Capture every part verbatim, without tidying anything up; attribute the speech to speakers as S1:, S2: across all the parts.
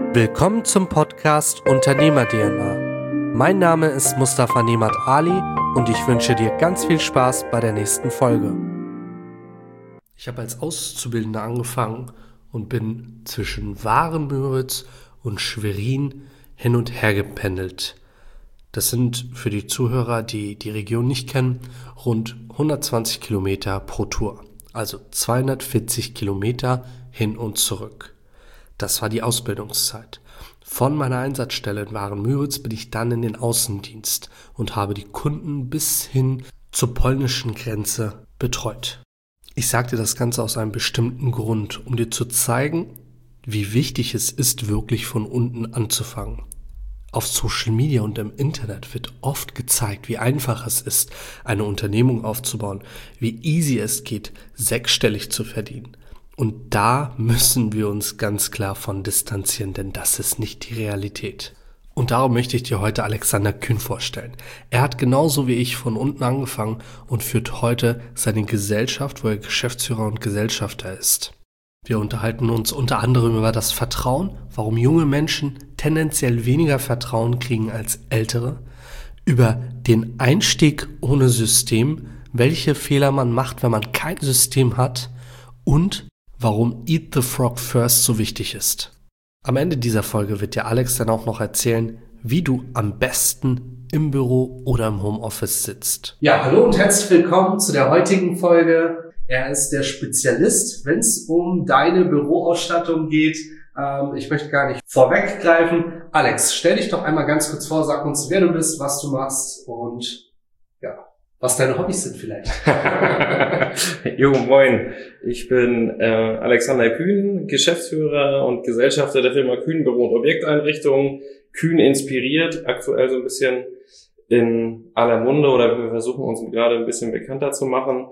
S1: Willkommen zum Podcast Unternehmer-D N A. Mein Name ist Mustafa Nemat Ali und ich wünsche dir ganz viel Spaß bei der nächsten Folge. Ich habe als Auszubildender angefangen und bin zwischen Waren-Müritz und Schwerin hin und her gependelt. Das sind für die Zuhörer, die die Region nicht kennen, rund hundertzwanzig Kilometer pro Tour, also zweihundertvierzig Kilometer hin und zurück. Das war die Ausbildungszeit. Von meiner Einsatzstelle in Waren-Müritz bin ich dann in den Außendienst und habe die Kunden bis hin zur polnischen Grenze betreut. Ich sagte das Ganze aus einem bestimmten Grund, um dir zu zeigen, wie wichtig es ist, wirklich von unten anzufangen. Auf Social Media und im Internet wird oft gezeigt, wie einfach es ist, eine Unternehmung aufzubauen, wie easy es geht, sechsstellig zu verdienen. Und da müssen wir uns ganz klar von distanzieren, denn das ist nicht die Realität. Und darum möchte ich dir heute Alexander Kühn vorstellen. Er hat genauso wie ich von unten angefangen und führt heute seine Gesellschaft, wo er Geschäftsführer und Gesellschafter ist. Wir unterhalten uns unter anderem über das Vertrauen, warum junge Menschen tendenziell weniger Vertrauen kriegen als ältere, über den Einstieg ohne System, welche Fehler man macht, wenn man kein System hat und warum Eat the Frog First so wichtig ist. Am Ende dieser Folge wird dir Alex dann auch noch erzählen, wie du am besten im Büro oder im Homeoffice sitzt. Ja, hallo und herzlich willkommen zu der heutigen Folge. Er ist der Spezialist, wenn es um deine Büroausstattung geht. Ähm, ich möchte gar nicht vorweggreifen. Alex, stell dich doch einmal ganz kurz vor, sag uns, wer du bist, was du machst und ja, was deine Hobbys sind vielleicht.
S2: Jo, moin. Ich bin äh, Alexander Kühn, Geschäftsführer und Gesellschafter der Firma Kühn Büro- und Objekteinrichtungen. Kühn inspiriert, aktuell so ein bisschen in aller Munde oder wir versuchen uns gerade ein bisschen bekannter zu machen.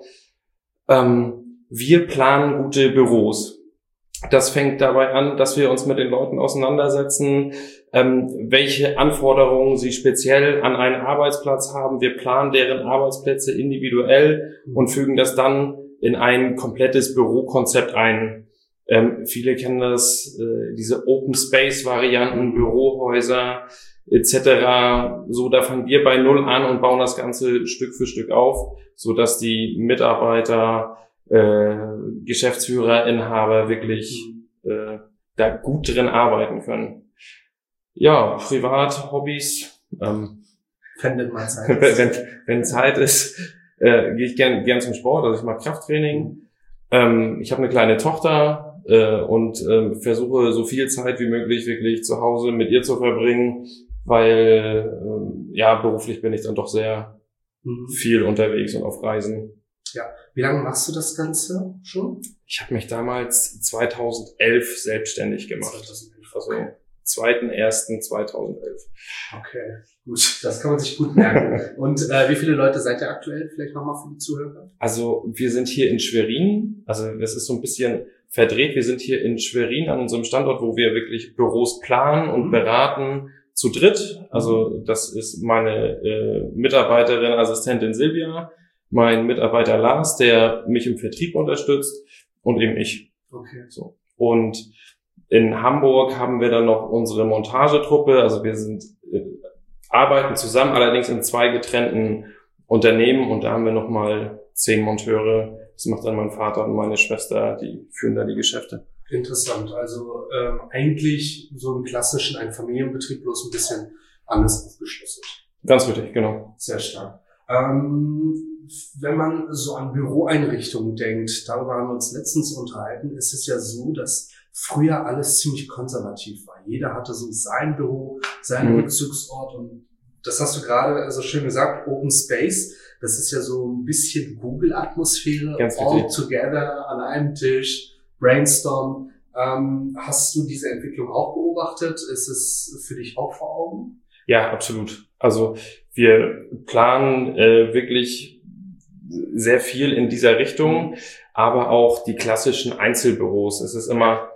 S2: Ähm, wir planen gute Büros. Das fängt dabei an, dass wir uns mit den Leuten auseinandersetzen, ähm, welche Anforderungen sie speziell an einen Arbeitsplatz haben. Wir planen deren Arbeitsplätze individuell und fügen das dann in ein komplettes Bürokonzept ein. Ähm, viele kennen das, äh, diese Open-Space-Varianten, Bürohäuser et cetera. So, da fangen wir bei Null an und bauen das Ganze Stück für Stück auf, so dass die Mitarbeiter, äh, Geschäftsführer, Inhaber wirklich äh, da gut drin arbeiten können. Ja, privat, Hobbys. Ähm,
S1: Wenn mal Zeit
S2: ist. wenn, wenn Zeit ist, äh, gehe ich gern, gern zum Sport. Also ich mache Krafttraining. Ähm, ich habe eine kleine Tochter äh, und äh, versuche so viel Zeit wie möglich wirklich zu Hause mit ihr zu verbringen, weil äh, ja beruflich bin ich dann doch sehr mhm. viel unterwegs und auf Reisen.
S1: Ja. Wie lange machst du das Ganze schon?
S2: Ich habe mich damals zweitausendelf selbstständig gemacht. zweitausendelf, okay. Also zweiten ersten zweitausendelf.
S1: Okay, gut. Das kann man sich gut merken. Und äh, wie viele Leute seid ihr aktuell? Vielleicht nochmal für die Zuhörer.
S2: Also wir sind hier in Schwerin. Also das ist so ein bisschen verdreht. Wir sind hier in Schwerin an unserem Standort, wo wir wirklich Büros planen und mhm. beraten zu dritt. Also das ist meine äh, Mitarbeiterin, Assistentin Silvia, mein Mitarbeiter Lars, der mich im Vertrieb unterstützt und eben ich.
S1: Okay.
S2: So. Und in Hamburg haben wir dann noch unsere Montagetruppe. Also wir sind äh, arbeiten zusammen, allerdings in zwei getrennten Unternehmen und da haben wir nochmal zehn Monteure. Das macht dann mein Vater und meine Schwester, die führen da die Geschäfte.
S1: Interessant. Also ähm, eigentlich so einen klassischen ein Familienbetrieb, bloß ein bisschen anders aufgeschlüsselt.
S2: Ganz richtig, genau.
S1: Sehr stark. Ähm, wenn man so an Büroeinrichtungen denkt, darüber haben wir uns letztens unterhalten, ist es ja so, dass früher alles ziemlich konservativ war. Jeder hatte so sein Büro, seinen mhm. Rückzugsort und das hast du gerade so schön gesagt, Open Space. Das ist ja so ein bisschen Google-Atmosphäre,
S2: Ganz
S1: all
S2: richtig.
S1: together an einem Tisch, brainstorm. Ähm, hast du diese Entwicklung auch beobachtet? Ist es für dich auch vor Augen?
S2: Ja, absolut. Also wir planen äh, wirklich sehr viel in dieser Richtung, mhm. aber auch die klassischen Einzelbüros. Es ist immer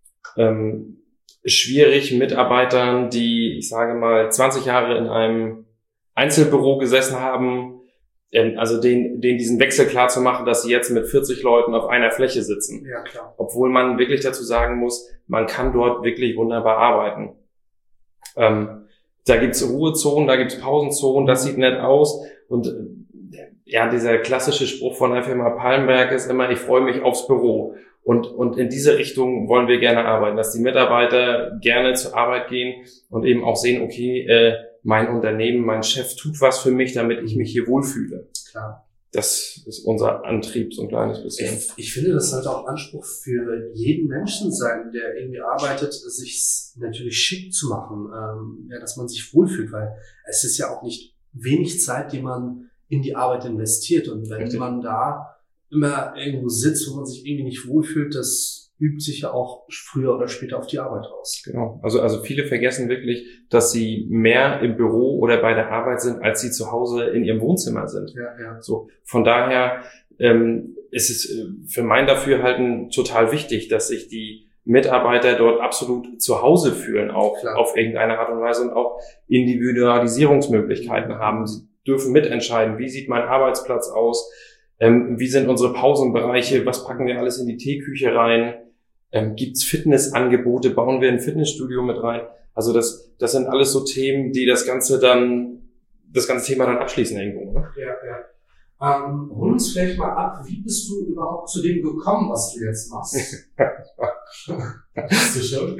S2: ähm, schwierig, Mitarbeitern, die, ich sage mal, zwanzig Jahre in einem Einzelbüro gesessen haben, ähm, also den, den diesen Wechsel klar zu machen, dass sie jetzt mit vierzig Leuten auf einer Fläche sitzen.
S1: Ja, klar.
S2: Obwohl man wirklich dazu sagen muss, man kann dort wirklich wunderbar arbeiten. Ähm, da gibt's Ruhezonen, da gibt's Pausenzonen, das sieht nett aus. Und äh, ja, dieser klassische Spruch von der Firma Palmberg ist immer, ich freue mich aufs Büro. Und, und in diese Richtung wollen wir gerne arbeiten, dass die Mitarbeiter gerne zur Arbeit gehen und eben auch sehen, okay, äh, mein Unternehmen, mein Chef tut was für mich, damit ich mich hier wohlfühle.
S1: Klar.
S2: Das ist unser Antrieb, so ein kleines bisschen.
S1: Ich, ich finde, das sollte auch Anspruch für jeden Menschen sein, der irgendwie arbeitet, sich natürlich schick zu machen, ähm, ja, dass man sich wohlfühlt, weil es ist ja auch nicht wenig Zeit, die man in die Arbeit investiert. Und wenn
S2: Richtig.
S1: man da immer irgendwo sitzt, wo man sich irgendwie nicht wohlfühlt, das übt sich ja auch früher oder später auf die Arbeit aus.
S2: Genau. Also, also viele vergessen wirklich, dass sie mehr im Büro oder bei der Arbeit sind, als sie zu Hause in ihrem Wohnzimmer sind.
S1: Ja, ja.
S2: So. Von daher, ähm, ist es äh, für mein Dafürhalten total wichtig, dass sich die Mitarbeiter dort absolut zu Hause fühlen, auch
S1: Klar.
S2: auf irgendeine Art und Weise und auch Individualisierungsmöglichkeiten haben. Sie dürfen mitentscheiden, wie sieht mein Arbeitsplatz aus, ähm, wie sind unsere Pausenbereiche, was packen wir alles in die Teeküche rein, ähm, gibt's Fitnessangebote, bauen wir ein Fitnessstudio mit rein. Also das, das sind alles so Themen, die das Ganze dann, das ganze Thema dann abschließen irgendwo. Ne?
S1: Ja, ja. Ähm, hol uns vielleicht mal ab, wie bist du überhaupt zu dem gekommen, was du jetzt machst? Hast du schon?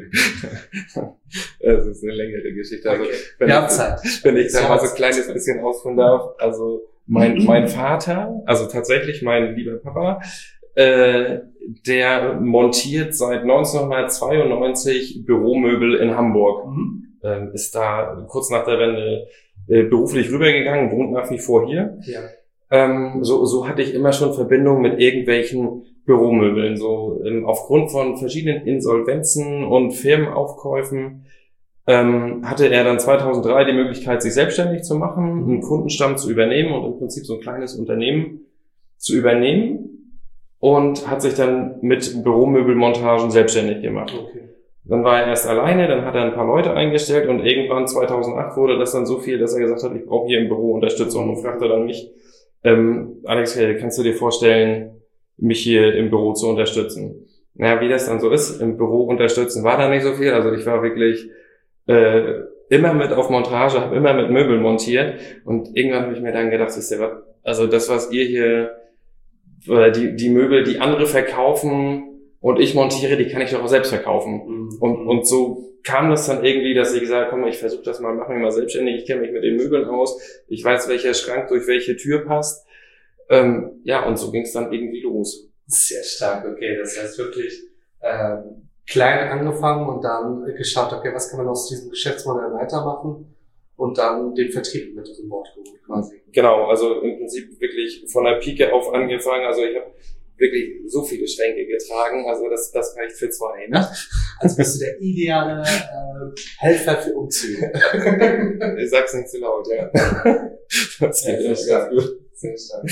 S2: Das ist eine längere Geschichte. Also,
S1: Okay.
S2: wenn,
S1: Wir haben
S2: ich,
S1: Zeit.
S2: wenn ich da mal so ein kleines bisschen ausführen darf. Also mein, mein Vater, also tatsächlich mein lieber Papa, äh, der montiert seit neunzehnhundertzweiundneunzig Büromöbel in Hamburg.
S1: Mhm.
S2: Ähm, ist da kurz nach der Wende äh, beruflich rübergegangen, wohnt nach wie vor hier.
S1: Ja.
S2: Ähm, so, so hatte ich immer schon Verbindung mit irgendwelchen Büromöbeln. So ähm, aufgrund von verschiedenen Insolvenzen und Firmenaufkäufen ähm, hatte er dann zweitausenddrei die Möglichkeit, sich selbstständig zu machen, einen Kundenstamm zu übernehmen und im Prinzip so ein kleines Unternehmen zu übernehmen und hat sich dann mit Büromöbelmontagen selbstständig gemacht.
S1: Okay.
S2: Dann war er erst alleine, dann hat er ein paar Leute eingestellt und irgendwann zweitausendacht wurde das dann so viel, dass er gesagt hat, ich brauche hier im Büro Unterstützung und fragte dann mich, ähm, Alex, kannst du dir vorstellen, mich hier im Büro zu unterstützen? Naja, wie das dann so ist, im Büro unterstützen war da nicht so viel, also ich war wirklich äh, immer mit auf Montage, habe immer mit Möbeln montiert und irgendwann habe ich mir dann gedacht, wisst ihr was, also das, was ihr hier, äh, die, die Möbel, die andere verkaufen und ich montiere, die kann ich doch auch selbst verkaufen.
S1: Mhm.
S2: Und, und so kam das dann irgendwie, dass ich gesagt habe, komm, ich versuche das mal, mach mich mal selbstständig, ich kenne mich mit den Möbeln aus, ich weiß, welcher Schrank durch welche Tür passt. Ähm, ja, und so ging es dann irgendwie los.
S1: Sehr stark, okay. Das heißt wirklich ähm, klein angefangen und dann geschaut, okay, was kann man aus diesem Geschäftsmodell weitermachen und dann den Vertrieb mit an Bord geholt quasi.
S2: Genau, also im Prinzip wirklich von der Pike auf angefangen. Also ich habe wirklich so viele Schränke getragen, also das, das reicht für zwei. Ne?
S1: Also bist du der ideale äh, Helfer für Umzüge.
S2: Ich sag's nicht zu laut, ja. Das
S1: Ja,
S2: geht
S1: sehr
S2: ja
S1: stark.
S2: ganz gut.
S1: Sehr stark.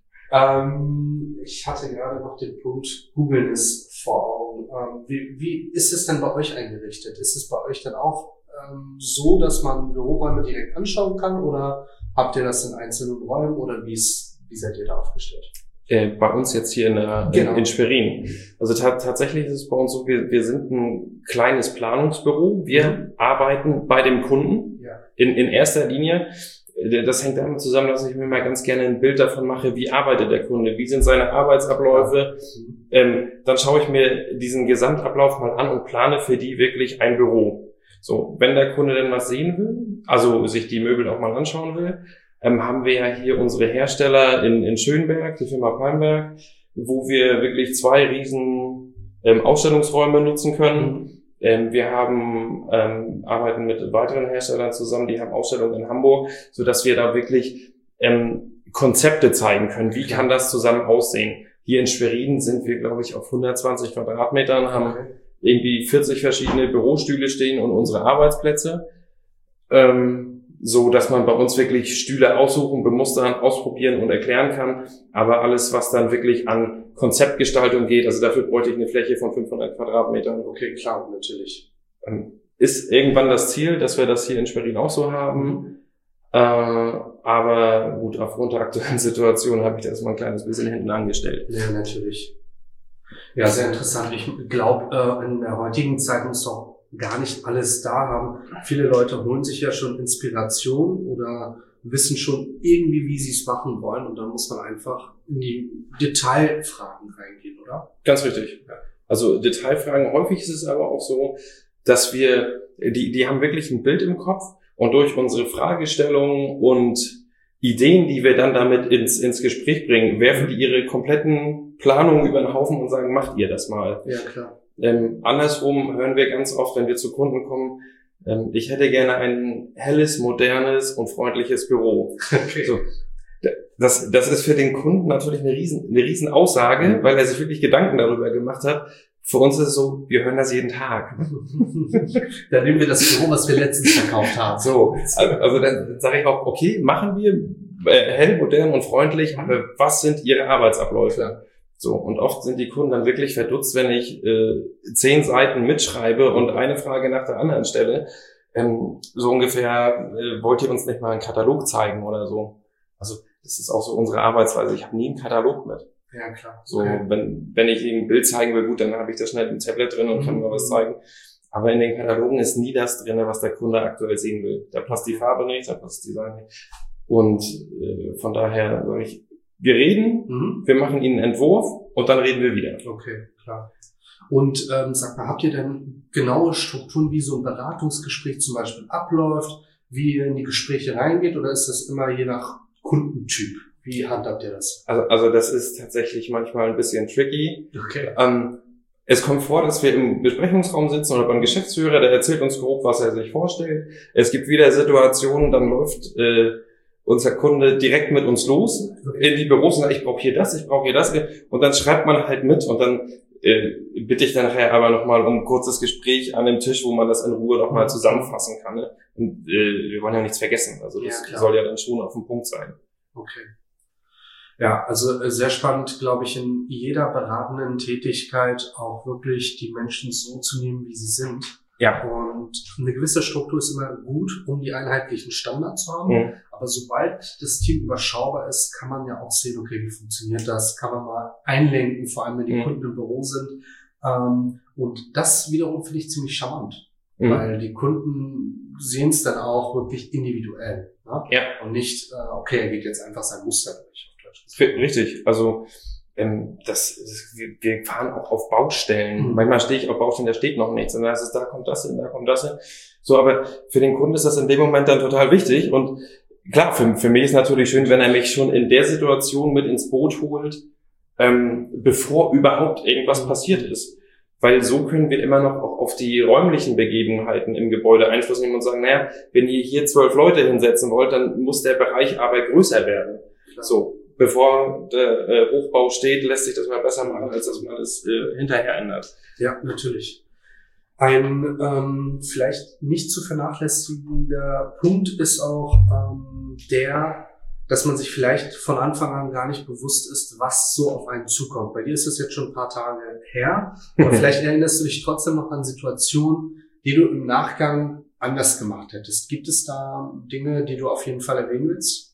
S1: Ähm, ich hatte gerade noch den Punkt, Googeln ist vor Augen. Ähm, wie, wie ist es denn bei euch eingerichtet? Ist es bei euch dann auch ähm, so, dass man Büroräume direkt anschauen kann oder habt ihr das in einzelnen Räumen oder wie, ist, wie seid ihr da aufgestellt?
S2: Äh, bei uns jetzt hier in, der,
S1: Genau.
S2: in Schwerin. Also ta- tatsächlich ist es bei uns so, wir, wir sind ein kleines Planungsbüro. Wir
S1: Mhm.
S2: arbeiten bei dem Kunden
S1: Ja.
S2: in, in erster Linie. Das hängt damit zusammen, dass ich mir mal ganz gerne ein Bild davon mache, wie arbeitet der Kunde, wie sind seine Arbeitsabläufe.
S1: Mhm.
S2: Ähm, dann schaue ich mir diesen Gesamtablauf mal an und plane für die wirklich ein Büro. So, wenn der Kunde denn was sehen will, also sich die Möbel auch mal anschauen will, ähm, haben wir ja hier unsere Hersteller in, in Schönberg, die Firma Palmberg, wo wir wirklich zwei riesen ähm, Ausstellungsräume nutzen können.
S1: Mhm.
S2: Ähm, wir haben ähm, arbeiten mit weiteren Herstellern zusammen, die haben Ausstellungen in Hamburg, so dass wir da wirklich ähm, Konzepte zeigen können. Wie kann das zusammen aussehen? Hier in Schwerin sind wir, glaube ich, auf hundertzwanzig Quadratmetern, haben
S1: Okay.
S2: irgendwie vierzig verschiedene Bürostühle stehen und unsere Arbeitsplätze, ähm, so dass man bei uns wirklich Stühle aussuchen, bemustern, ausprobieren und erklären kann. Aber alles, was dann wirklich an Konzeptgestaltung geht, also dafür bräuchte ich eine Fläche von fünfhundert Quadratmetern.
S1: Okay, klar, natürlich.
S2: Ähm, ist irgendwann das Ziel, dass wir das hier in Schwerin auch so haben. Äh, aber gut, aufgrund der aktuellen Situation habe ich das mal ein kleines bisschen hinten angestellt.
S1: Ja, natürlich. Ja, sehr interessant. Ich glaube, äh, in der heutigen Zeit muss doch gar nicht alles da haben. Viele Leute holen sich ja schon Inspiration oder wissen schon irgendwie, wie sie es machen wollen. Und dann muss man einfach in die Detailfragen reingehen, oder?
S2: Ganz richtig. Ja. Also Detailfragen, häufig ist es aber auch so, dass wir, die, die haben wirklich ein Bild im Kopf und durch unsere Fragestellungen und Ideen, die wir dann damit ins, ins Gespräch bringen, werfen die ihre kompletten Planungen über den Haufen und sagen, macht ihr das mal.
S1: Ja, klar.
S2: Ähm, andersrum hören wir ganz oft, wenn wir zu Kunden kommen, ähm, ich hätte gerne ein helles, modernes und freundliches Büro.
S1: Okay.
S2: So, das, das ist für den Kunden natürlich eine riesen, eine riesen Aussage, weil er sich wirklich Gedanken darüber gemacht hat. Für uns ist es so, wir hören das jeden Tag.
S1: Dann nehmen wir das Büro, was wir letztens verkauft haben.
S2: So, also, also dann sage ich auch, okay, machen wir äh, hell, modern und freundlich, aber was sind Ihre Arbeitsabläufe? So, und oft sind die Kunden dann wirklich verdutzt, wenn ich äh, zehn Seiten mitschreibe und eine Frage nach der anderen stelle. Ähm, so ungefähr, äh, wollt ihr uns nicht mal einen Katalog zeigen oder so? Also das ist auch so unsere Arbeitsweise. Ich habe nie einen Katalog mit.
S1: Ja, klar.
S2: So,
S1: okay.
S2: wenn wenn ich Ihnen ein Bild zeigen will, gut, dann habe ich das schnell im Tablet drin und kann mir was zeigen. Aber in den Katalogen ist nie das drin, was der Kunde aktuell sehen will. Da passt die Farbe nicht, da passt das Design nicht. Und äh, von daher sage ich, wir reden, mhm. wir machen Ihnen einen Entwurf und dann reden wir wieder.
S1: Okay, klar. Und ähm, sag mal, habt ihr denn genaue Strukturen, wie so ein Beratungsgespräch zum Beispiel abläuft, wie ihr in die Gespräche reingeht, oder ist das immer je nach Kundentyp? Wie handhabt ihr das?
S2: Also, also das ist tatsächlich manchmal ein bisschen tricky.
S1: Okay.
S2: Ähm, es kommt vor, dass wir im Besprechungsraum sitzen oder beim Geschäftsführer, der erzählt uns grob, was er sich vorstellt. Es gibt wieder Situationen, dann läuft äh, unser Kunde direkt mit uns los in die Büros und sagt, ich brauche hier das, ich brauche hier das. Und dann schreibt man halt mit und dann äh, bitte ich dann nachher aber nochmal um ein kurzes Gespräch an dem Tisch, wo man das in Ruhe nochmal zusammenfassen kann. Ne? Und äh, wir wollen ja nichts vergessen. Also das ja, soll ja dann schon auf dem Punkt sein.
S1: Okay. Ja, also sehr spannend, glaube ich, in jeder beratenden Tätigkeit auch wirklich die Menschen so zu nehmen, wie sie sind.
S2: Ja.
S1: Und eine gewisse Struktur ist immer gut, um die einheitlichen Standards zu haben. Mhm. Aber sobald das Team überschaubar ist, kann man ja auch sehen, okay, wie funktioniert das? Kann man mal einlenken, vor allem wenn die mhm. Kunden im Büro sind. Und das wiederum finde ich ziemlich charmant, mhm. weil die Kunden sehen es dann auch wirklich individuell. Ne?
S2: Ja.
S1: Und nicht, okay, er geht jetzt einfach sein Muster durch.
S2: Richtig, also ähm, das, das wir, wir fahren auch auf Baustellen. Mhm. Manchmal stehe ich auf Baustellen, da steht noch nichts und dann heißt es, da kommt das hin, da kommt das hin. So, aber für den Kunden ist das in dem Moment dann total wichtig und klar, für, für mich ist natürlich schön, wenn er mich schon in der Situation mit ins Boot holt, ähm, bevor überhaupt irgendwas passiert ist. Weil so können wir immer noch auch auf die räumlichen Begebenheiten im Gebäude Einfluss nehmen und sagen, naja, wenn ihr hier zwölf Leute hinsetzen wollt, dann muss der Bereich aber größer werden. Klar. So. Bevor der äh, Hochbau steht, lässt sich das mal besser machen, als dass man es äh, hinterher ändert.
S1: Ja, natürlich. Ein ähm, vielleicht nicht zu vernachlässigender Punkt ist auch ähm, der, dass man sich vielleicht von Anfang an gar nicht bewusst ist, was so auf einen zukommt. Bei dir ist es jetzt schon ein paar Tage her, aber vielleicht erinnerst du dich trotzdem noch an Situationen, die du im Nachgang anders gemacht hättest. Gibt es da Dinge, die du auf jeden Fall erwähnen willst?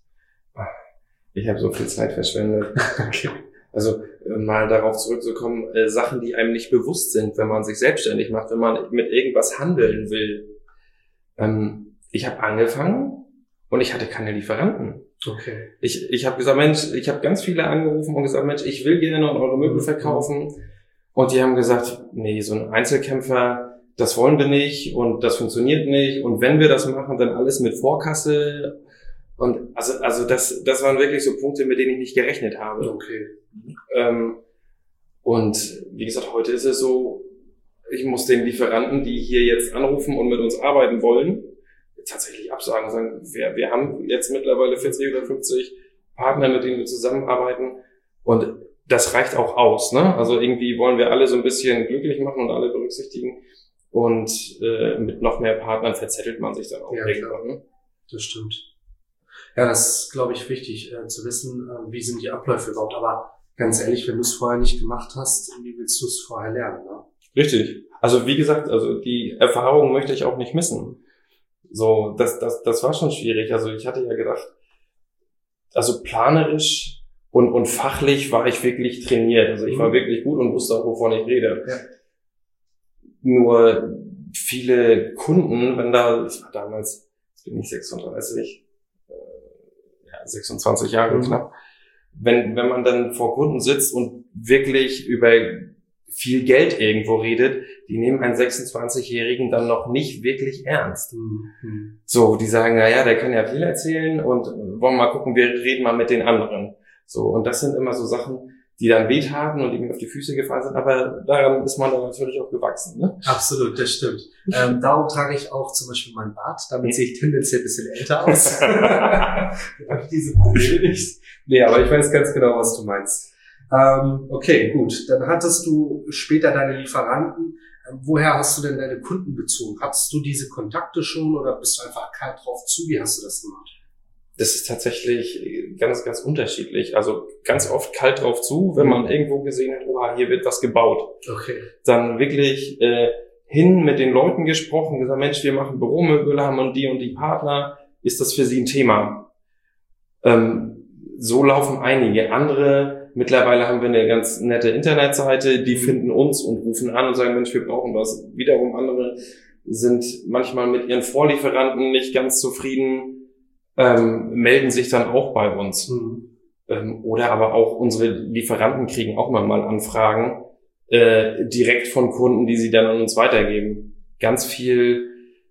S2: Ich habe so viel Zeit verschwendet. Okay. Also äh, mal darauf zurückzukommen, äh, Sachen, die einem nicht bewusst sind, wenn man sich selbstständig macht, wenn man mit irgendwas handeln will. Ähm, ich habe angefangen und ich hatte keine Lieferanten.
S1: Okay.
S2: Ich ich habe gesagt, Mensch, ich habe ganz viele angerufen und gesagt, Mensch, ich will gerne eure Möbel verkaufen. Und die haben gesagt, nee, so ein Einzelkämpfer, das wollen wir nicht und das funktioniert nicht. Und wenn wir das machen, dann alles mit Vorkasse. Und also also das das waren wirklich so Punkte, mit denen ich nicht gerechnet habe.
S1: Okay.
S2: Ähm, und wie gesagt, heute ist es so, ich muss den Lieferanten, die hier jetzt anrufen und mit uns arbeiten wollen, tatsächlich absagen. Sagen, wir, wir haben jetzt mittlerweile vierzig oder fünfzig Partner, mit denen wir zusammenarbeiten. Und das reicht auch aus. Ne? Also irgendwie wollen wir alle so ein bisschen glücklich machen und alle berücksichtigen. Und äh, mit noch mehr Partnern verzettelt man sich dann auch
S1: ja,
S2: irgendwann. Ne?
S1: Das stimmt. Ja, das ist, glaube ich, wichtig, äh, zu wissen, äh, wie sind die Abläufe überhaupt. Aber ganz ehrlich, wenn du es vorher nicht gemacht hast, wie willst du es vorher lernen? Ne?
S2: Richtig. Also wie gesagt, also die Erfahrung möchte ich auch nicht missen. So, das, das, das war schon schwierig. Also ich hatte ja gedacht, also planerisch und, und fachlich war ich wirklich trainiert. Also ich war wirklich gut und wusste auch, wovon ich rede. Ja. Nur viele Kunden, wenn da, ich war damals, jetzt bin ich sechsunddreißig, äh, ja, sechsundzwanzig Jahre mhm. knapp, wenn, wenn man dann vor Kunden sitzt und wirklich über viel Geld irgendwo redet, die nehmen einen sechsundzwanzigjährigen dann noch nicht wirklich ernst. Mhm. So, die sagen, na ja, der kann ja viel erzählen und wollen mal gucken, wir reden mal mit den anderen. So, und das sind immer so Sachen, die dann wehtaten und die mir auf die Füße gefallen sind, aber daran ist man dann natürlich auch gewachsen, ne?
S1: Absolut, das stimmt. Ähm, darum trage ich auch zum Beispiel meinen Bart, damit sehe ich tendenziell ein bisschen älter aus. Da habe ich diese Probleme nicht. Nee, aber ich weiß ganz genau, was du meinst. Ähm, okay, gut. Dann hattest du später deine Lieferanten. Ähm, woher hast du denn deine Kunden bezogen? Hattest du diese Kontakte schon oder bist du einfach kalt drauf zu? Wie hast du das gemacht?
S2: Das ist tatsächlich ganz, ganz unterschiedlich. Also ganz oft kalt drauf zu, wenn man irgendwo gesehen hat, oh, hier wird was gebaut.
S1: Okay.
S2: Dann wirklich äh, hin mit den Leuten gesprochen, gesagt, Mensch, wir machen Büromöbel, haben und die und die Partner. Ist das für Sie ein Thema? Ähm, so laufen einige. Andere, mittlerweile haben wir eine ganz nette Internetseite, die finden uns und rufen an und sagen, Mensch, wir brauchen was. Wiederum andere sind manchmal mit ihren Vorlieferanten nicht ganz zufrieden, ähm, melden sich dann auch bei uns. Mhm. Ähm, oder aber auch unsere Lieferanten kriegen auch mal Anfragen äh, direkt von Kunden, die sie dann an uns weitergeben. Ganz viel,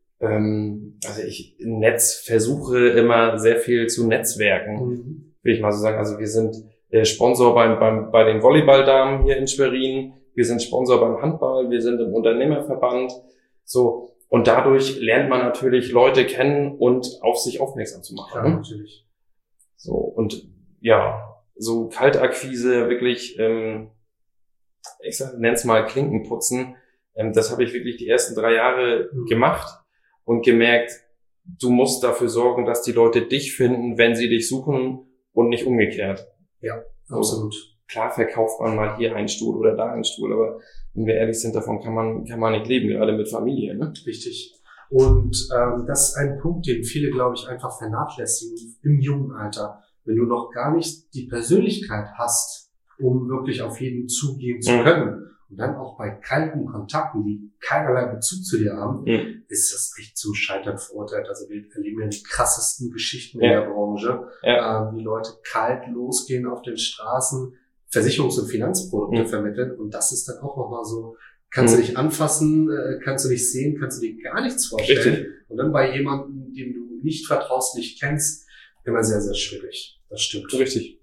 S2: ähm, also ich Netz versuche immer sehr viel zu netzwerken, mhm. will ich mal so sagen. Also wir sind äh, Sponsor beim, beim, bei den Volleyballdamen hier in Schwerin, wir sind Sponsor beim Handball, wir sind im Unternehmerverband, so. Und dadurch lernt man natürlich Leute kennen und auf sich aufmerksam zu machen.
S1: Ja, natürlich.
S2: So, und ja, so Kaltakquise, wirklich, ähm, ich sag, nenn's mal Klinkenputzen, ähm, das habe ich wirklich die ersten drei Jahre mhm. gemacht und gemerkt, du musst dafür sorgen, dass die Leute dich finden, wenn sie dich suchen und nicht umgekehrt.
S1: Ja, absolut.
S2: So, klar verkauft man mal hier einen Stuhl oder da einen Stuhl, aber wenn wir ehrlich sind, davon kann man kann man nicht leben, gerade mit Familie, ne?
S1: Richtig. Und ähm, das ist ein Punkt, den viele, glaube ich, einfach vernachlässigen im jungen Alter. Wenn du noch gar nicht die Persönlichkeit hast, um wirklich auf jeden zugehen zu können, mhm. und dann auch bei kalten Kontakten, die keinerlei Bezug zu dir haben, mhm. ist das echt zum Scheitern verurteilt. Also wir erleben ja die krassesten Geschichten ja. in der Branche, ja. äh, wie Leute kalt losgehen auf den Straßen, Versicherungs- und Finanzprodukte mhm. vermitteln. Und das ist dann auch nochmal so, kannst mhm. du dich anfassen, äh, kannst du dich sehen, kannst du dir gar nichts vorstellen. Richtig. Und dann bei jemandem, dem du nicht vertraust, nicht kennst, immer sehr, sehr schwierig. Das stimmt.
S2: Richtig.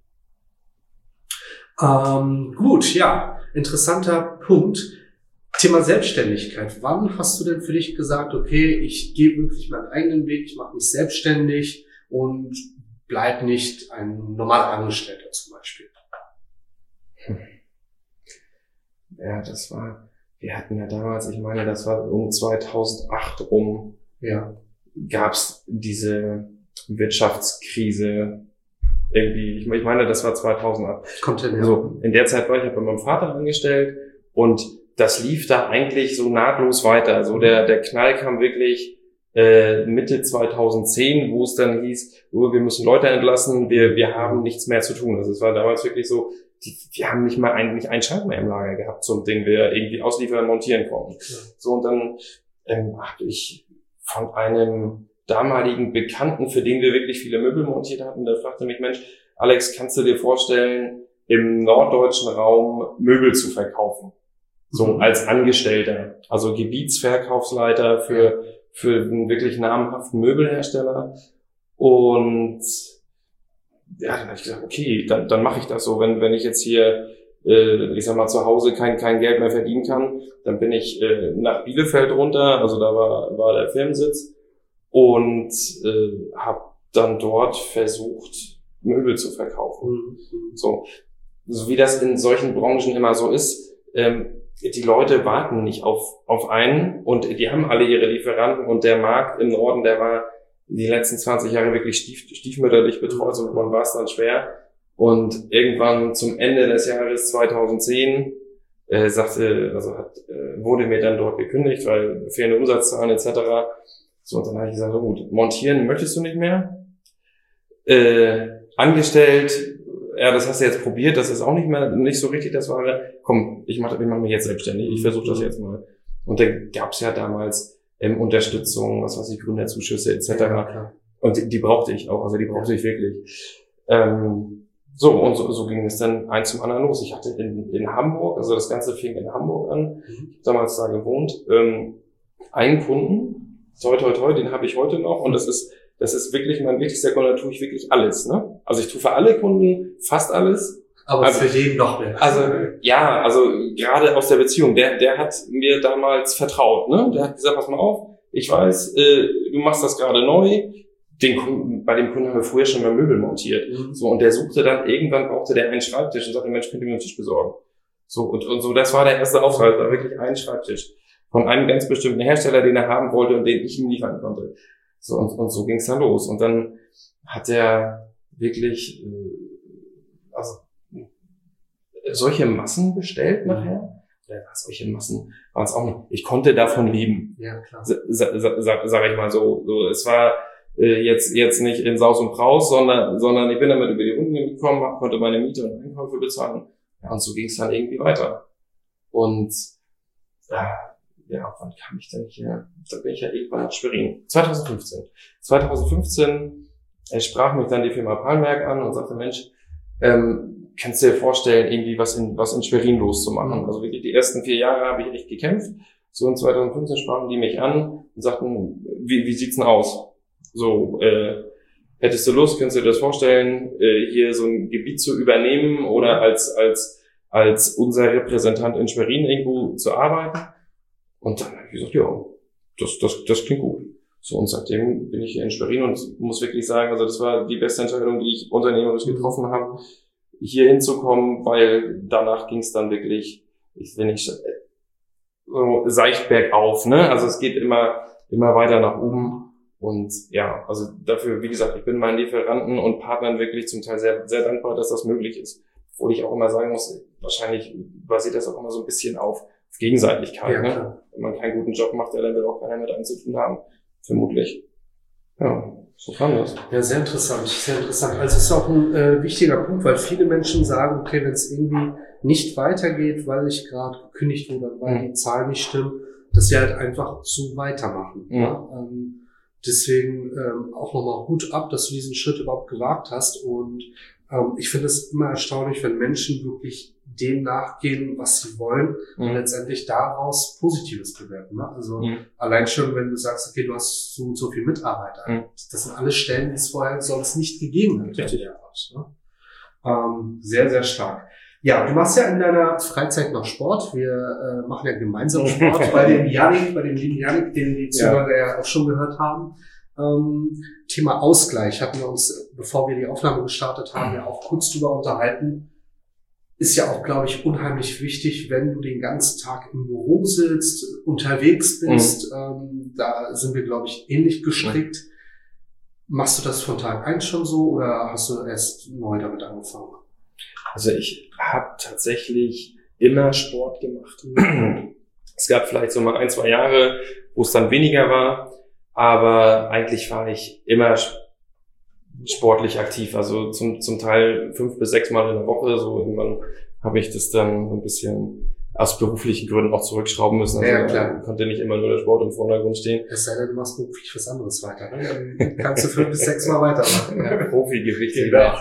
S1: Ähm, gut, ja, interessanter Punkt. Thema Selbstständigkeit. Wann hast du denn für dich gesagt, okay, ich gehe wirklich meinen eigenen Weg, ich mache mich selbstständig und bleib nicht ein normaler Angestellter zum Beispiel?
S2: Ja, das war, wir hatten ja damals, ich meine, das war um zweitausendacht rum, ja, gab's diese Wirtschaftskrise irgendwie, ich meine, das war zweitausendacht.
S1: Kommt hin, ja.
S2: So, in der Zeit war ich ja bei meinem Vater angestellt und das lief da eigentlich so nahtlos weiter. So der, der Knall kam wirklich äh, Mitte zweitausendzehn, wo es dann hieß, oh, wir müssen Leute entlassen, wir, wir haben nichts mehr zu tun. Also es war damals wirklich so, die, wir haben nicht mal ein, nicht einen Schrank mehr im Lager gehabt, so den wir irgendwie ausliefern, montieren konnten. Ja. So, und dann ähm, habe ich von einem damaligen Bekannten, für den wir wirklich viele Möbel montiert hatten, der fragte mich, Mensch, Alex, kannst du dir vorstellen, im norddeutschen Raum Möbel zu verkaufen? So, mhm. als Angestellter, also Gebietsverkaufsleiter für, für einen wirklich namhaften Möbelhersteller. Und ja, dann habe ich gesagt, okay, dann, dann mache ich das so. Wenn, wenn ich jetzt hier, äh, ich sag mal, zu Hause kein, kein Geld mehr verdienen kann, dann bin ich äh, nach Bielefeld runter, also da war, war der Firmensitz, und äh, habe dann dort versucht, Möbel zu verkaufen. Mhm. So, so wie das in solchen Branchen immer so ist, ähm, die Leute warten nicht auf, auf einen und die haben alle ihre Lieferanten und der Markt im Norden, der war die letzten zwanzig Jahre wirklich stief, stiefmütterlich betreut, so man war es dann schwer. Und irgendwann zum Ende des Jahres zweitausendzehn äh, sagte, also hat, äh, wurde mir dann dort gekündigt, weil fehlende Umsatzzahlen et cetera. So, und dann habe ich gesagt, so gut, montieren möchtest du nicht mehr? Äh, angestellt, ja, das hast du jetzt probiert, das ist auch nicht mehr, nicht so richtig das Wahre. Komm, ich mache ich mach mich jetzt selbstständig, ich versuche das jetzt mal. Und dann gab's ja damals ähm, Unterstützung, was weiß ich, Gründerzuschüsse et cetera. Ja, und die, die brauchte ich auch, also die brauchte ich wirklich. Ähm, so, und so, so ging es dann eins zum anderen los. Ich hatte in, in Hamburg, also das Ganze fing in Hamburg an, ich habe damals da gewohnt, ähm, einen Kunden, toi toi toi, den habe ich heute noch, und das ist das ist wirklich mein wichtigster Kunde, da tue ich wirklich alles, ne? Also ich tue für alle Kunden fast alles.
S1: Aber also, für den noch mehr.
S2: Also, ja, also gerade aus der Beziehung, der der hat mir damals vertraut, ne? Der hat gesagt, pass mal auf, ich weiß, äh, du machst das gerade neu. Den Kunden, bei dem Kunden haben wir früher schon mal Möbel montiert. Mhm. So, und der suchte dann, irgendwann brauchte der einen Schreibtisch und sagte, Mensch, könnt ihr mir einen Tisch besorgen? So, und, und so, das war der erste Auftrag, war wirklich ein Schreibtisch. Von einem ganz bestimmten Hersteller, den er haben wollte und den ich ihm liefern konnte. So, und, und so ging's dann los. Und dann hat er wirklich, äh, also, solche Massen bestellt nachher. Ja, solche Massen waren es auch nicht. Ich konnte davon leben.
S1: Ja, klar.
S2: Sa, sa, sa, sag ich mal so. So, es war äh, jetzt jetzt nicht in Saus und Braus, sondern sondern ich bin damit über die Runden gekommen, konnte meine Miete und Einkäufe bezahlen. Ja, und so ging es dann irgendwie weiter. Und ja, ja, wann kam ich denn hier? Da bin ich ja irgendwann nach Schwerin. zwanzig fünfzehn. zwanzig fünfzehn äh, sprach mich dann die Firma Palmberg an und sagte, Mensch, ähm, kannst du dir vorstellen, irgendwie was in was in Schwerin loszumachen? Also wirklich die ersten vier Jahre habe ich echt gekämpft. So in zwanzig fünfzehn sprachen die mich an und sagten, wie, wie sieht's denn aus? So, äh, hättest du Lust, kannst du dir das vorstellen, äh, hier so ein Gebiet zu übernehmen oder als als als unser Repräsentant in Schwerin irgendwo zu arbeiten? Und dann habe ich gesagt, ja, das das das klingt gut. So, und seitdem bin ich hier in Schwerin und muss wirklich sagen, also das war die beste Entscheidung, die ich unternehmerisch getroffen habe, hier hinzukommen, weil danach ging es dann wirklich, ich will nicht so seicht bergauf, ne? Also es geht immer immer weiter nach oben. Und ja, also dafür, wie gesagt, ich bin meinen Lieferanten und Partnern wirklich zum Teil sehr sehr dankbar, dass das möglich ist. Obwohl ich auch immer sagen muss, wahrscheinlich basiert das auch immer so ein bisschen auf, auf Gegenseitigkeit. Ja, ne? Wenn man keinen guten Job macht, ja, dann wird auch keiner mit einem zu tun haben. Vermutlich. Ja, so kam das.
S1: Ja, sehr interessant, sehr interessant. Also es ist auch ein äh, wichtiger Punkt, weil viele Menschen sagen, okay, wenn es irgendwie nicht weitergeht, weil ich gerade gekündigt wurde, weil mhm. die Zahlen nicht stimmen, dass sie halt einfach so weitermachen. Mhm. Ja? Ähm, deswegen ähm, auch nochmal Hut ab, dass du diesen Schritt überhaupt gewagt hast. Und ähm, ich finde es immer erstaunlich, wenn Menschen wirklich dem nachgehen, was sie wollen mhm. und letztendlich daraus Positives bewerten. Ne? Also mhm. allein schon, wenn du sagst, okay, du hast so und so viel Mitarbeiter. Mhm. Das sind alles Stellen, die es vorher sonst nicht gegeben hat. Richtig. Ne? Ähm, sehr, sehr stark. Ja, du machst ja in deiner Freizeit noch Sport. Wir äh, machen ja gemeinsam Sport bei dem Yannick, bei dem lieben Yannick, den die Zuhörer ja. ja auch schon gehört haben. Ähm, Thema Ausgleich hatten wir uns, bevor wir die Aufnahme gestartet haben, ja auch kurz drüber unterhalten. Ist ja auch, glaube ich, unheimlich wichtig, wenn du den ganzen Tag im Büro sitzt, unterwegs bist. Mhm. Ähm, da sind wir, glaube ich, ähnlich gestrickt. Mhm. Machst du das von Tag eins schon so oder hast du erst neu damit angefangen?
S2: Also ich habe tatsächlich immer Sport gemacht. Es gab vielleicht so mal ein, zwei Jahre, wo es dann weniger war, aber eigentlich war ich immer sportlich aktiv, also zum zum Teil fünf bis sechs Mal in der Woche. So irgendwann habe ich das dann ein bisschen aus beruflichen Gründen auch zurückschrauben müssen. Also
S1: ja, klar.
S2: Konnte nicht immer nur der Sport im Vordergrund stehen.
S1: Es sei denn, du machst beruflich was anderes weiter. Ne? Dann kannst du fünf bis sechs Mal weitermachen.
S2: Ja, Profi-Gewicht. Genau.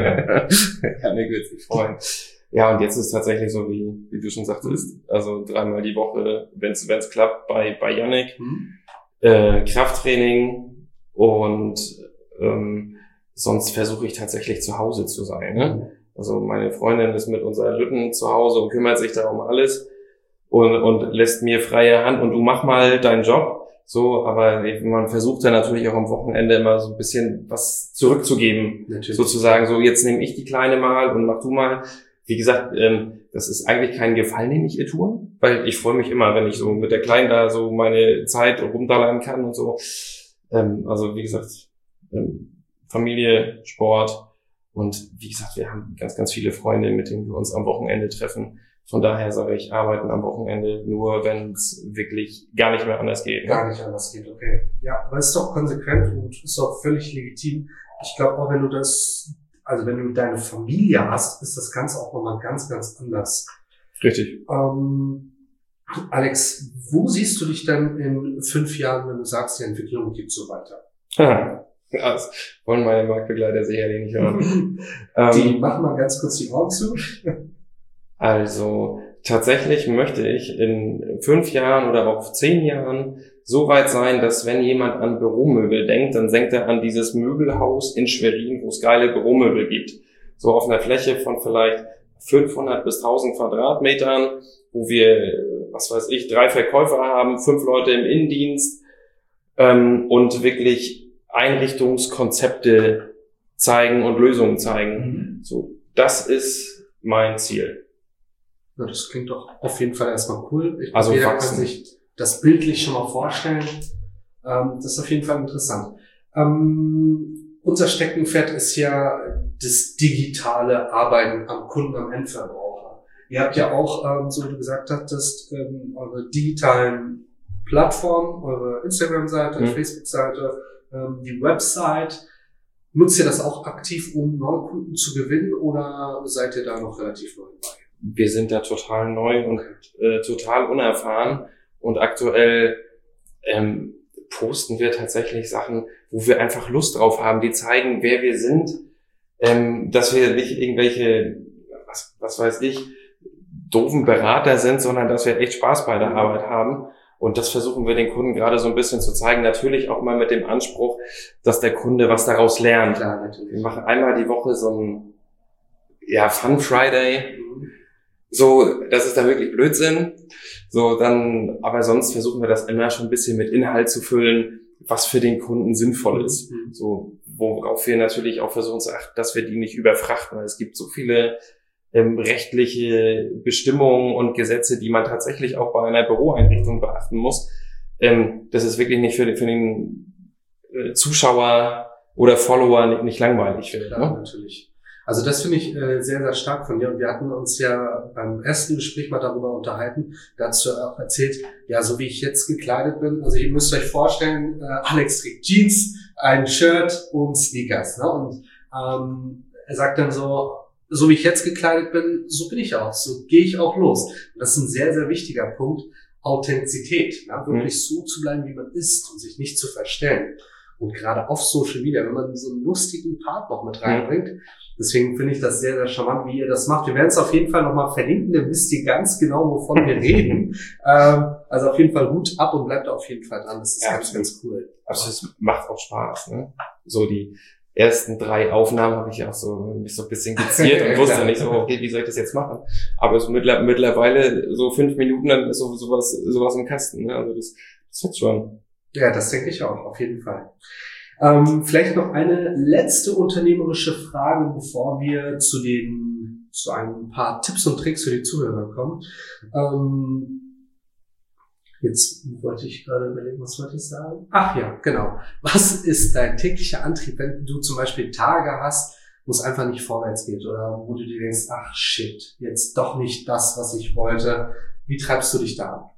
S2: Ja, mir würde sich freuen. Ja, und jetzt ist es tatsächlich so, wie wie du schon sagtest, also dreimal die Woche, wenn es wenn es klappt, bei bei Yannick, mhm. äh, Krafttraining und ähm, sonst versuche ich tatsächlich zu Hause zu sein. Ne? Also meine Freundin ist mit unseren Lütten zu Hause und kümmert sich da um alles und, und lässt mir freie Hand und du mach mal deinen Job. So, aber man versucht dann natürlich auch am Wochenende immer so ein bisschen was zurückzugeben. Natürlich. Sozusagen so, jetzt nehme ich die Kleine mal und mach du mal. Wie gesagt, ähm, das ist eigentlich kein Gefallen, den ich ihr tue, weil ich freue mich immer, wenn ich so mit der Kleinen da so meine Zeit rumdallern kann und so. Ähm, also wie gesagt, ähm, Familie, Sport und wie gesagt, wir haben ganz, ganz viele Freunde, mit denen wir uns am Wochenende treffen. Von daher sage ich, arbeiten am Wochenende nur, wenn es wirklich gar nicht mehr anders geht. Ne?
S1: Gar nicht anders geht, okay. Ja, aber es ist doch konsequent und ist auch völlig legitim. Ich glaube auch, wenn du das, also wenn du deine Familie hast, ist das Ganze auch nochmal ganz, ganz anders.
S2: Richtig.
S1: Ähm, Alex, wo siehst du dich denn in fünf Jahren, wenn du sagst, die Entwicklung geht so weiter?
S2: Das wollen meine Marktbegleiter sicherlich nicht hören.
S1: Die ähm, machen mal ganz kurz die Augen zu.
S2: Also tatsächlich möchte ich in fünf Jahren oder auch zehn Jahren so weit sein, dass wenn jemand an Büromöbel denkt, dann denkt er an dieses Möbelhaus in Schwerin, wo es geile Büromöbel gibt. So auf einer Fläche von vielleicht fünfhundert bis tausend Quadratmetern, wo wir, was weiß ich, drei Verkäufer haben, fünf Leute im Innendienst ähm, und wirklich Einrichtungskonzepte zeigen und Lösungen zeigen. Mhm. So, das ist mein Ziel.
S1: Ja, das klingt doch auf jeden Fall erstmal cool. Ich
S2: also
S1: jeder
S2: wachsen.
S1: Kann sich das bildlich schon mal vorstellen. Ähm, das ist auf jeden Fall interessant. Ähm, unser Steckenpferd ist ja das digitale Arbeiten am Kunden, am Endverbraucher. Ihr habt ja auch, ähm, so wie du gesagt hattest, ähm, eure digitalen Plattformen, eure Instagram-Seite, mhm. Facebook-Seite, ähm, die Website. Nutzt ihr das auch aktiv, um neue Kunden zu gewinnen, oder seid ihr da noch relativ neu dabei?
S2: Wir sind da total neu und äh, total unerfahren, und aktuell ähm, posten wir tatsächlich Sachen, wo wir einfach Lust drauf haben, die zeigen, wer wir sind, ähm, dass wir nicht irgendwelche, was, was weiß ich, doofen Berater sind, sondern dass wir echt Spaß bei der mhm. Arbeit haben. Und das versuchen wir den Kunden gerade so ein bisschen zu zeigen. Natürlich auch mal mit dem Anspruch, dass der Kunde was daraus lernt.
S1: Klar, natürlich.
S2: Wir machen einmal die Woche so ein ja, Fun Friday. So, das ist da wirklich Blödsinn. So, dann, aber sonst versuchen wir das immer schon ein bisschen mit Inhalt zu füllen, was für den Kunden sinnvoll ist. Mhm. So, worauf wir natürlich auch versuchen zu achten, dass wir die nicht überfrachten, weil es gibt so viele ähm, rechtliche Bestimmungen und Gesetze, die man tatsächlich auch bei einer Büroeinrichtung beachten muss. Ähm, das ist wirklich nicht für den, für den äh, Zuschauer oder Follower nicht, nicht langweilig wird.
S1: Ja, ne? Natürlich. Also das finde ich äh, sehr, sehr stark von dir. Und wir hatten uns ja beim ersten Gespräch mal darüber unterhalten. Da hast du auch erzählt, ja, so wie ich jetzt gekleidet bin. Also ihr müsst euch vorstellen, äh, Alex trägt Jeans, ein Shirt und Sneakers. Ne? Und ähm, er sagt dann so, so wie ich jetzt gekleidet bin, so bin ich auch. So gehe ich auch los. Und das ist ein sehr, sehr wichtiger Punkt. Authentizität. Ne? Wirklich mhm. so zu bleiben, wie man ist und sich nicht zu verstellen. Und gerade auf Social Media, wenn man so einen lustigen Part noch mit reinbringt, mhm. deswegen finde ich das sehr, sehr charmant, wie ihr das macht. Wir werden es auf jeden Fall nochmal verlinken, dann wisst ihr ganz genau, wovon wir reden. ähm, also auf jeden Fall Hut ab und bleibt auf jeden Fall dran. Das ist ja, ganz, ganz cool.
S2: Also es macht auch Spaß, ne? So die ersten drei Aufnahmen habe ich auch so mich so ein bisschen geziert und wusste nicht so, okay, wie soll ich das jetzt machen? Aber so mittler, mittlerweile so fünf Minuten, dann ist so sowas, sowas im Kasten, ne? Also das, das wird schon.
S1: Ja, das denke ich auch, auf jeden Fall. Ähm, vielleicht noch eine letzte unternehmerische Frage, bevor wir zu den zu ein paar Tipps und Tricks für die Zuhörer kommen. Ähm, jetzt wollte ich gerade überlegen, was wollte ich sagen? Ach ja, genau. Was ist dein täglicher Antrieb, wenn du zum Beispiel Tage hast, wo es einfach nicht vorwärts geht oder wo du dir denkst, ach shit, jetzt doch nicht das, was ich wollte. Wie treibst du dich da an?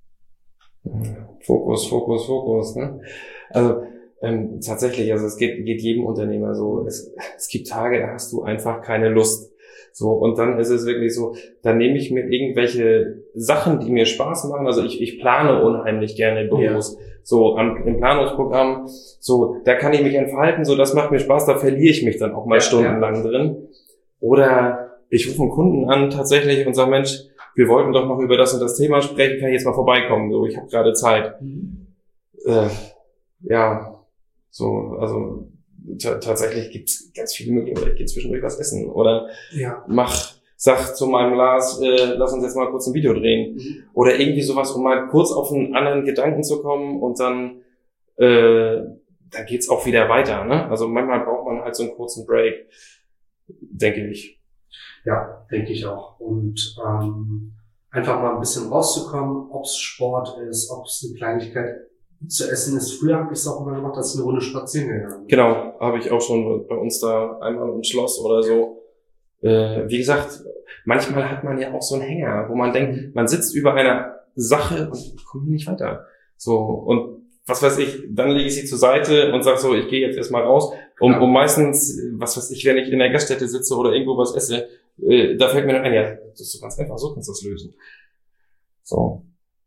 S2: Fokus, Fokus, Fokus, ne? Also ähm, tatsächlich, also es geht, geht jedem Unternehmer so. Es, es gibt Tage, da hast du einfach keine Lust. So, und dann ist es wirklich so, dann nehme ich mir irgendwelche Sachen, die mir Spaß machen. Also ich, ich plane unheimlich gerne Büros. Ja. So am, im Planungsprogramm, so, da kann ich mich entfalten, so, das macht mir Spaß, da verliere ich mich dann auch mal ja, stundenlang ja. drin. Oder ich rufe einen Kunden an tatsächlich und sage, Mensch, wir wollten doch noch über das und das Thema sprechen, kann ich jetzt mal vorbeikommen, so, ich habe gerade Zeit. Mhm. Äh, ja, so, also t- tatsächlich gibt's ganz viele Möglichkeiten. Ich gehe zwischendurch was essen oder
S1: ja.
S2: mach, sag zu meinem Lars, äh, lass uns jetzt mal kurz ein Video drehen. Mhm. Oder irgendwie sowas, um mal kurz auf einen anderen Gedanken zu kommen und dann äh, dann geht's auch wieder weiter, ne? Also manchmal braucht man halt so einen kurzen Break, denke ich.
S1: Ja, denke ich auch. Und ähm, einfach mal ein bisschen rauszukommen, ob es Sport ist, ob es eine Kleinigkeit zu essen ist. Früher habe ich es auch immer gemacht, dass ich eine Runde spazieren gegangen bin.
S2: Genau, habe ich auch schon bei uns da einmal im Schloss oder so. äh, wie gesagt, manchmal hat man ja auch so einen Hänger, wo man denkt, man sitzt über einer Sache und kommt hier nicht weiter. So, und was weiß ich, dann lege ich sie zur Seite und sage so, ich gehe jetzt erstmal raus. Um, um meistens, was weiß ich, wenn ich in der Gaststätte sitze oder irgendwo was esse, äh, da fällt mir dann ein, ja, das ist so ganz einfach, so kannst du das lösen. So.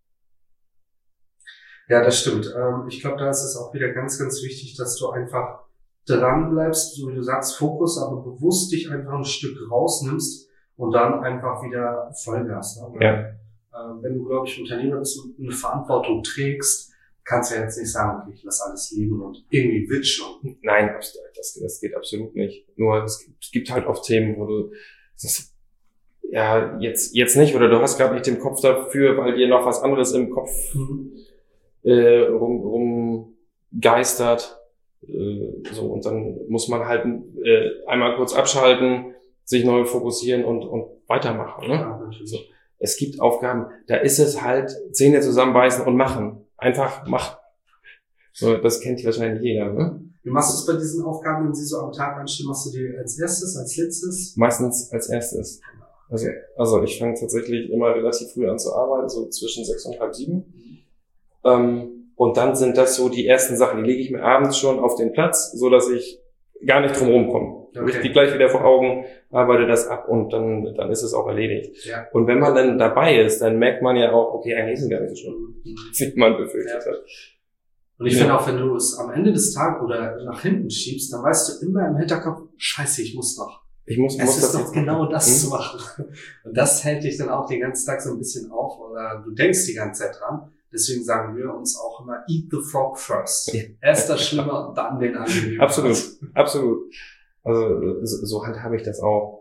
S1: Ja, das stimmt. Ähm, ich glaube, da ist es auch wieder ganz, ganz wichtig, dass du einfach dran bleibst, so wie du sagst, Fokus, aber bewusst dich einfach ein Stück rausnimmst und dann einfach wieder Vollgas. Ne?
S2: Ja.
S1: Äh, wenn du, glaube ich, Unternehmer bist und eine Verantwortung trägst, kannst du ja jetzt nicht sagen, okay, ich lass alles liegen und irgendwie witschen.
S2: Nein, das, das geht absolut nicht. Nur es, es gibt halt oft Themen, wo du das, ja jetzt jetzt nicht oder du hast gerade nicht den Kopf dafür, weil dir noch was anderes im Kopf mhm. äh, rum, rumgeistert. Äh, so und dann muss man halt äh, einmal kurz abschalten, sich neu fokussieren und und weitermachen. Ne?
S1: Ja, natürlich.
S2: So. Es gibt Aufgaben, da ist es halt Zähne zusammenbeißen und machen. Einfach machen. So, das kennt wahrscheinlich jeder, ne?
S1: Wie machst du es bei diesen Aufgaben, wenn sie so am Tag anstehen? Machst du die als erstes, als letztes?
S2: Meistens als erstes. Also, also ich fange tatsächlich immer relativ früh an zu arbeiten, so zwischen sechs und halb sieben. Mhm. Ähm, und dann sind das so die ersten Sachen, die lege ich mir abends schon auf den Platz, so dass ich gar nicht drum rumkomme. Okay. Ich die gleich wieder vor Augen, arbeite das ab und dann dann ist es auch erledigt.
S1: Ja.
S2: Und wenn man dann dabei ist, dann merkt man ja auch, okay, eigentlich ist es gar nicht so schlimm, wie man befürchtet
S1: ja.
S2: hat.
S1: Und ich ja. finde auch, wenn du es am Ende des Tages oder nach hinten schiebst, dann weißt du immer im Hinterkopf, scheiße, ich muss noch.
S2: Ich muss,
S1: es
S2: muss
S1: ist
S2: das
S1: doch genau machen. das hm? zu machen. Und das hält dich dann auch den ganzen Tag so ein bisschen auf oder du denkst die ganze Zeit dran. Deswegen sagen wir uns auch immer, eat the frog first. Ja. Erst das Schlimme und dann den angenehmen.
S2: Absolut, absolut. Also so, so handhabe ich das auch.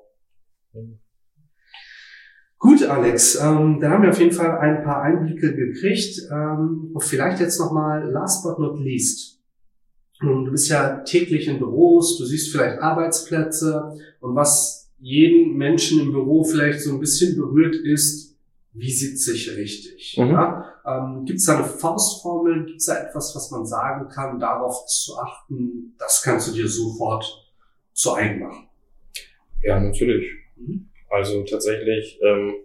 S1: Gut, Alex, ähm, dann haben wir auf jeden Fall ein paar Einblicke gekriegt. Ähm, und vielleicht jetzt nochmal, last but not least. Du bist ja täglich in Büros, du siehst vielleicht Arbeitsplätze und was jeden Menschen im Büro vielleicht so ein bisschen berührt ist, wie sitze ich richtig? Mhm. Ja? Ähm, gibt es da eine Faustformel? Gibt es da etwas, was man sagen kann, darauf zu achten? Das kannst du dir sofort zu eigen machen.
S2: Ja, natürlich. Mhm. Also tatsächlich, ähm,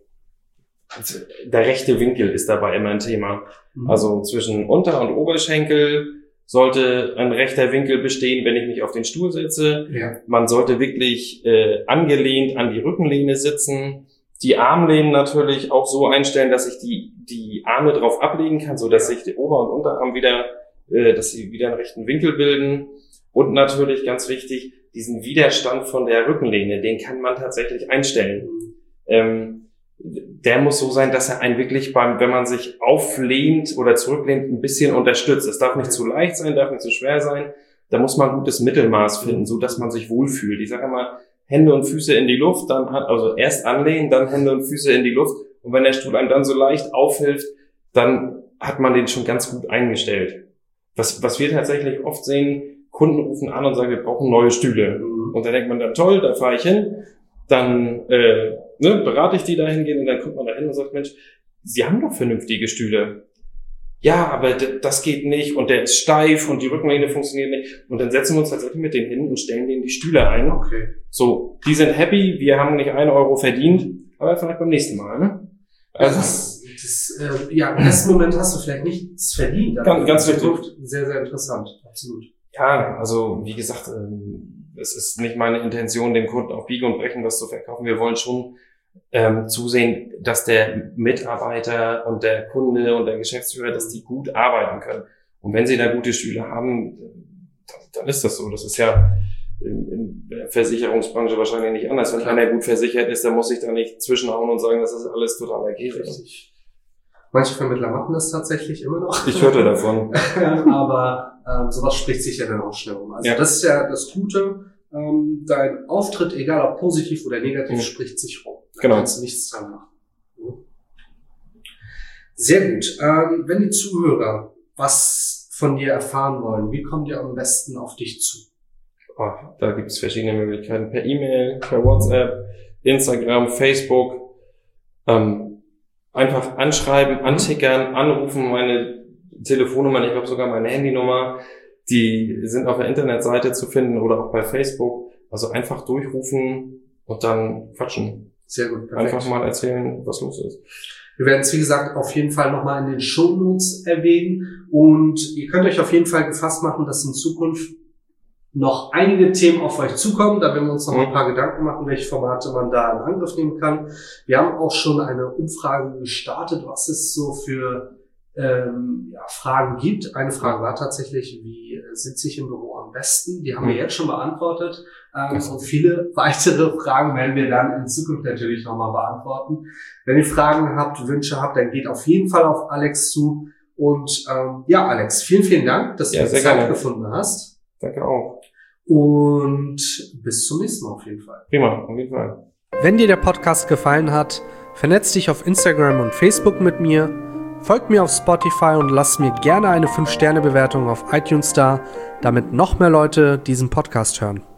S2: der rechte Winkel ist dabei immer ein Thema. Mhm. Also zwischen Unter- und Oberschenkel sollte ein rechter Winkel bestehen, wenn ich mich auf den Stuhl setze.
S1: Ja.
S2: Man sollte wirklich äh, angelehnt an die Rückenlehne sitzen. Die Armlehnen natürlich auch so einstellen, dass ich die die Arme drauf ablegen kann, so dass sich der Ober- und Unterarm wieder, äh, dass sie wieder einen rechten Winkel bilden. Und natürlich ganz wichtig, diesen Widerstand von der Rückenlehne, den kann man tatsächlich einstellen. Mhm. Ähm, der muss so sein, dass er einen wirklich beim, wenn man sich auflehnt oder zurücklehnt, ein bisschen unterstützt. Es darf nicht zu leicht sein, darf nicht zu schwer sein. Da muss man ein gutes Mittelmaß finden, so dass man sich wohlfühlt. Ich sage immer, Hände und Füße in die Luft, dann hat, also erst anlehnen, dann Hände und Füße in die Luft. Und wenn der Stuhl einem dann so leicht aufhilft, dann hat man den schon ganz gut eingestellt. Was, was wir tatsächlich oft sehen, Kunden rufen an und sagen, wir brauchen neue Stühle. Und dann denkt man dann, toll, da fahre ich hin. Dann äh, ne, berate ich die dahingehend und dann kommt man da hin und sagt, Mensch, Sie haben doch vernünftige Stühle. Ja, aber d- das geht nicht und der ist steif und die Rückenlehne funktioniert nicht. Und dann setzen wir uns tatsächlich mit denen hin und stellen denen die Stühle ein.
S1: Okay.
S2: So, die sind happy, wir haben nicht einen Euro verdient, aber vielleicht beim nächsten Mal. Ne?
S1: Also das, das, äh, ja, im ersten Moment hast du vielleicht nichts verdient.
S2: Ganz, ganz richtig.
S1: Sehr, sehr interessant, absolut.
S2: Ja, also wie gesagt, ähm, es ist nicht meine Intention, dem Kunden auf Biegen und Brechen was zu verkaufen. Wir wollen schon ähm, zusehen, dass der Mitarbeiter und der Kunde und der Geschäftsführer, dass die gut arbeiten können. Und wenn sie da gute Stühle haben, dann, dann ist das so. Das ist ja in, in der Versicherungsbranche wahrscheinlich nicht anders. Wenn einer gut versichert ist, dann muss ich da nicht zwischenhauen und sagen, das ist alles totaler Käse.
S1: Manche Vermittler machen das tatsächlich immer noch.
S2: Ich hörte davon.
S1: Aber ähm, sowas spricht sich ja dann auch schnell um. Also
S2: ja.
S1: Das ist ja das Gute. Ähm, dein Auftritt, egal ob positiv oder negativ, mhm. spricht sich rum. Da
S2: genau.
S1: kannst du nichts dran machen. Mhm. Sehr gut. Ähm, wenn die Zuhörer was von dir erfahren wollen, wie kommen die am besten auf dich zu?
S2: Oh, da gibt es verschiedene Möglichkeiten. Per E-Mail, per WhatsApp, Instagram, Facebook. Ähm, Einfach anschreiben, antickern, anrufen, meine Telefonnummer, ich glaube sogar meine Handynummer, die sind auf der Internetseite zu finden oder auch bei Facebook. Also einfach durchrufen und dann quatschen.
S1: Sehr gut, perfekt.
S2: Einfach mal erzählen, was los ist.
S1: Wir werden es, wie gesagt, auf jeden Fall nochmal in den Shownotes erwähnen und ihr könnt euch auf jeden Fall gefasst machen, dass in Zukunft noch einige Themen auf euch zukommen. Da werden wir uns noch mhm. ein paar Gedanken machen, welche Formate man da in Angriff nehmen kann. Wir haben auch schon eine Umfrage gestartet, was es so für ähm, ja, Fragen gibt. Eine Frage war tatsächlich, wie sitze ich im Büro am besten? Die haben mhm. wir jetzt schon beantwortet. Ähm, und viele weitere Fragen werden wir dann in Zukunft natürlich nochmal beantworten. Wenn ihr Fragen habt, Wünsche habt, dann geht auf jeden Fall auf Alex zu. Und ähm, ja, Alex, vielen, vielen Dank, dass
S2: ja,
S1: du die Zeit
S2: gerne.
S1: gefunden hast.
S2: Danke auch.
S1: Und bis zum nächsten Mal auf jeden Fall.
S2: Prima, auf jeden Fall.
S1: Wenn dir der Podcast gefallen hat, vernetz dich auf Instagram und Facebook mit mir, folgt mir auf Spotify und lass mir gerne eine fünf Sterne Bewertung auf iTunes da, damit noch mehr Leute diesen Podcast hören.